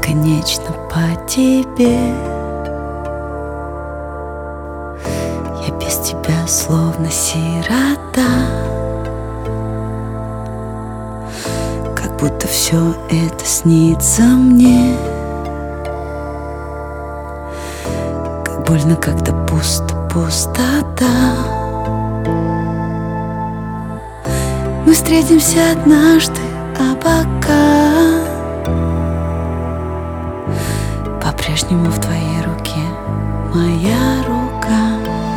бесконечно по тебе. Я без тебя словно сирота, как будто все это снится мне. Как больно, когда пустота. Мы встретимся однажды, а пока по-прежнему в твоей руке моя рука.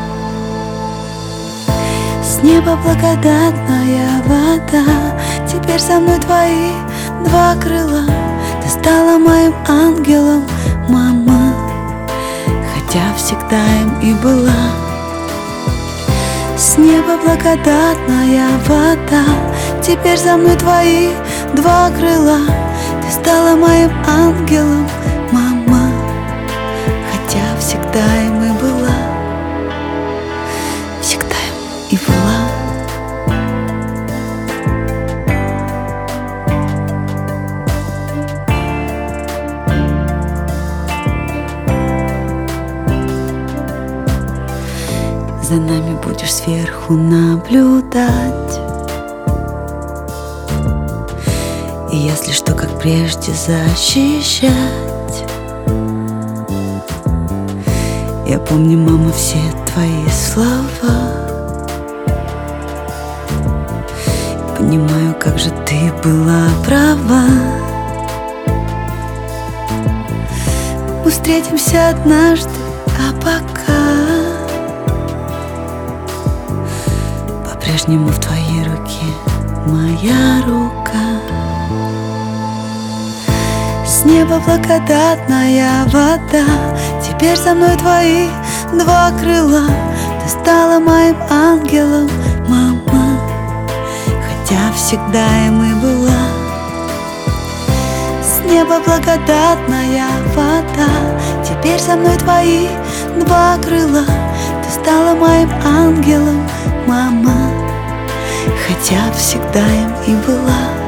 С неба благодатная вода, теперь со мной твои два крыла. Ты стала моим ангелом, мама, хотя всегда им и была. С неба благодатная вода, теперь за мной твои два крыла. Ты стала моим ангелом, мама, хотя всегда им и была. Всегда им и была. За нами будешь сверху наблюдать, и если что, как прежде, защищать. Я помню, мама, все твои слова. Понимаю, как же ты была права. Мы встретимся однажды, а пока по-прежнему в твоей руке моя рука. С неба благодатная вода, теперь за мной твои два крыла. Ты стала моим ангелом, мама, хотя всегда им и была. С неба благодатная вода, теперь за мной твои два крыла. Ты стала моим ангелом, мама, хотя всегда им и была.